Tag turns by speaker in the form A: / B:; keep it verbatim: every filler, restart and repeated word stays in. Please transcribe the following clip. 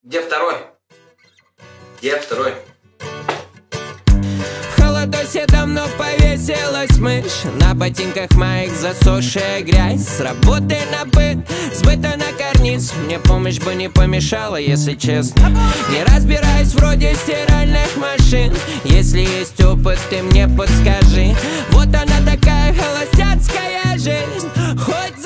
A: Где второй? Где второй?
B: В холодосе давно повесилась мышь, на ботинках моих засохшая грязь. С работы на быт, с быта на карниз. Мне помощь бы не помешала, если честно. Не разбираюсь вроде стиральных машин. Если есть опыт, ты мне подскажи. Вот она такая холостяцкая жизнь. Хоть